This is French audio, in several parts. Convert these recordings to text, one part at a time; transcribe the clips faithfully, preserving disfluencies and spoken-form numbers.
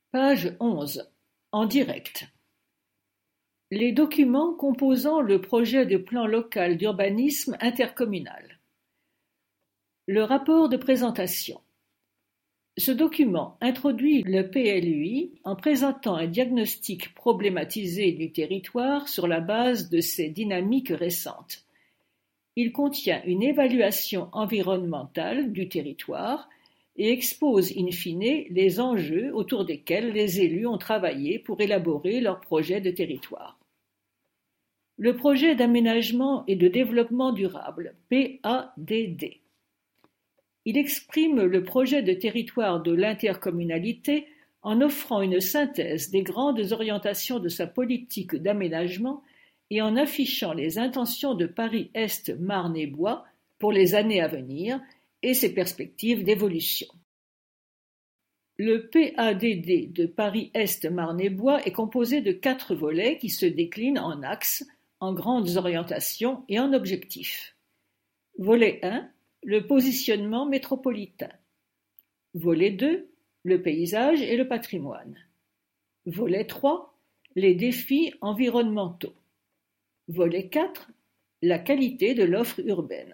Page onze. En direct. Les documents composant le projet de plan local d'urbanisme intercommunal. Le rapport de présentation. Ce document introduit le P L U I en présentant un diagnostic problématisé du territoire sur la base de ses dynamiques récentes. Il contient une évaluation environnementale du territoire et expose in fine les enjeux autour desquels les élus ont travaillé pour élaborer leur projet de territoire. Le projet d'aménagement et de développement durable, P A D D. Il exprime le projet de territoire de l'intercommunalité en offrant une synthèse des grandes orientations de sa politique d'aménagement et en affichant les intentions de Paris-Est Marne-et-Bois pour les années à venir et ses perspectives d'évolution. Le P A D D de Paris-Est Marne-et-Bois est composé de quatre volets qui se déclinent en axes, en grandes orientations et en objectifs. Volet un, le positionnement métropolitain. Volet deux, le paysage et le patrimoine. Volet trois, les défis environnementaux. Volet quatre, la qualité de l'offre urbaine.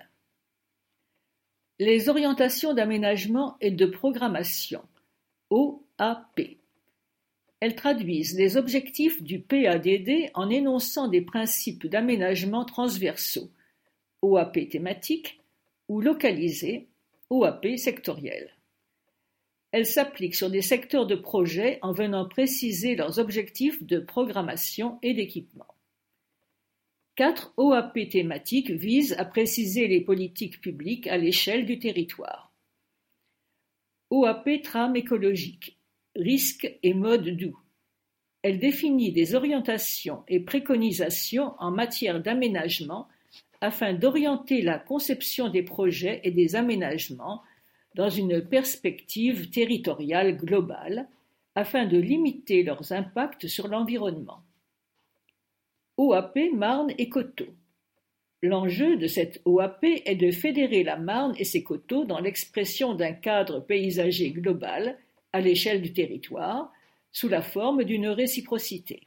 Les orientations d'aménagement et de programmation, O A P. Elles traduisent les objectifs du P A D D en énonçant des principes d'aménagement transversaux, O A P thématiques, ou localisés, O A P sectoriels. Elles s'appliquent sur des secteurs de projet en venant préciser leurs objectifs de programmation et d'équipement. Quatre O A P thématiques visent à préciser les politiques publiques à l'échelle du territoire. O A P trame écologique, risques et modes doux. Elle définit des orientations et préconisations en matière d'aménagement afin d'orienter la conception des projets et des aménagements dans une perspective territoriale globale afin de limiter leurs impacts sur l'environnement. O A P Marne et Coteaux. L'enjeu de cette O A P est de fédérer la Marne et ses coteaux dans l'expression d'un cadre paysager global à l'échelle du territoire, sous la forme d'une réciprocité.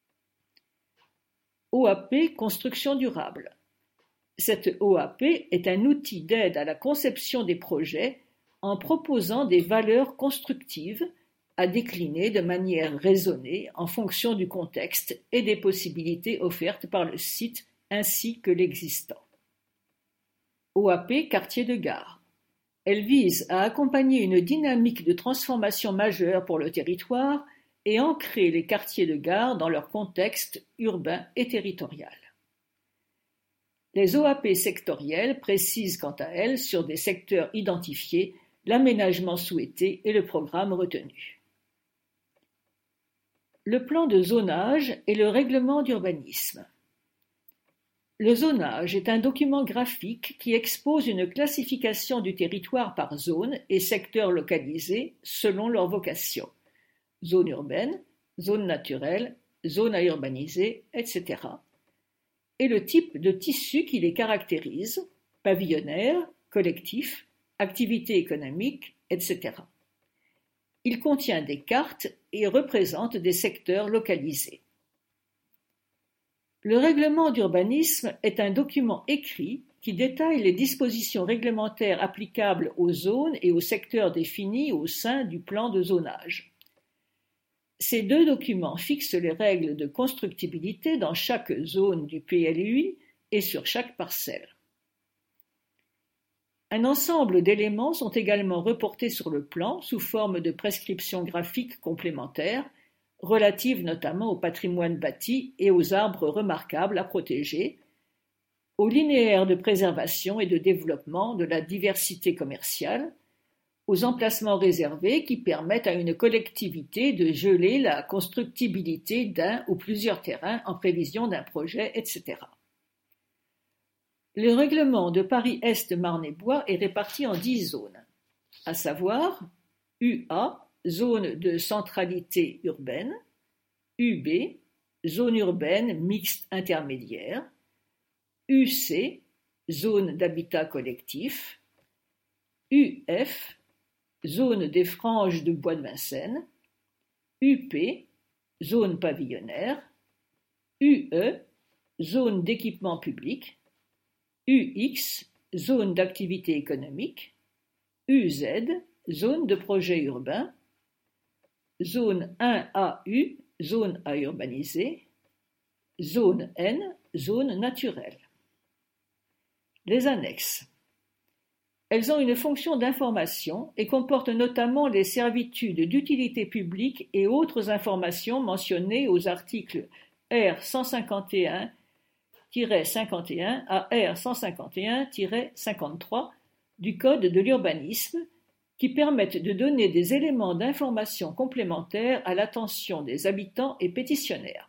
O A P Construction durable. Cette O A P est un outil d'aide à la conception des projets en proposant des valeurs constructives à décliner de manière raisonnée en fonction du contexte et des possibilités offertes par le site ainsi que l'existant. O A P Quartier de gare. Elle vise à accompagner une dynamique de transformation majeure pour le territoire et ancrer les quartiers de gare dans leur contexte urbain et territorial. Les O A P sectorielles précisent quant à elles sur des secteurs identifiés l'aménagement souhaité et le programme retenu. Le plan de zonage et le règlement d'urbanisme. Le zonage est un document graphique qui expose une classification du territoire par zone et secteurs localisés selon leur vocation. Zone urbaine, zone naturelle, zone à urbaniser, et cetera. Et le type de tissu qui les caractérise, pavillonnaire, collectif, activité économique, et cetera. Il contient des cartes et représente des secteurs localisés. Le règlement d'urbanisme est un document écrit qui détaille les dispositions réglementaires applicables aux zones et aux secteurs définis au sein du plan de zonage. Ces deux documents fixent les règles de constructibilité dans chaque zone du P L U I et sur chaque parcelle. Un ensemble d'éléments sont également reportés sur le plan sous forme de prescriptions graphiques complémentaires, relatives notamment au patrimoine bâti et aux arbres remarquables à protéger, aux linéaires de préservation et de développement de la diversité commerciale, aux emplacements réservés qui permettent à une collectivité de geler la constructibilité d'un ou plusieurs terrains en prévision d'un projet, et cetera. Le règlement de Paris-Est Marne-et-Bois est réparti en dix zones, à savoir U A, zone de centralité urbaine, U B, zone urbaine mixte intermédiaire, U C, zone d'habitat collectif, U F, zone des franges de Bois de Vincennes, U P, zone pavillonnaire, U E, zone d'équipement public, U X, zone d'activité économique, U Z, zone de projet urbain, zone un A U, zone à urbaniser, zone N, zone naturelle. Les annexes. Elles ont une fonction d'information et comportent notamment les servitudes d'utilité publique et autres informations mentionnées aux articles R cent cinquante et un tiret cinquante et un à R cent cinquante et un tiret cinquante-trois du Code de l'urbanisme, qui permettent de donner des éléments d'information complémentaires à l'attention des habitants et pétitionnaires.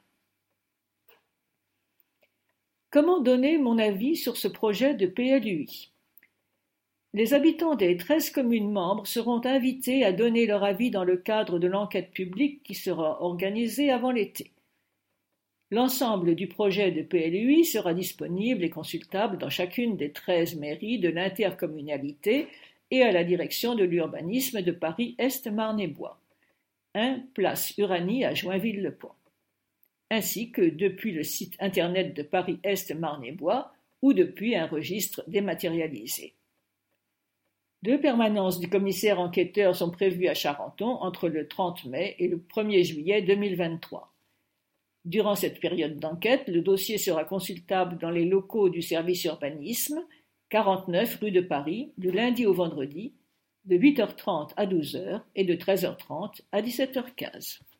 Comment donner mon avis sur ce projet de P L U I ? Les habitants des treize communes membres seront invités à donner leur avis dans le cadre de l'enquête publique qui sera organisée avant l'été. L'ensemble du projet de P L U I sera disponible et consultable dans chacune des treize mairies de l'intercommunalité et à la direction de l'urbanisme de Paris-Est Marne-et-Bois, un place Uranie à Joinville-le-Pont, ainsi que depuis le site internet de Paris-Est Marne-et-Bois ou depuis un registre dématérialisé. Deux permanences du commissaire enquêteur sont prévues à Charenton entre le trente mai et le premier juillet deux mille vingt-trois. Durant cette période d'enquête, le dossier sera consultable dans les locaux du service urbanisme, quarante-neuf rue de Paris, du lundi au vendredi, de huit heures trente à douze heures et de treize heures trente à dix-sept heures quinze.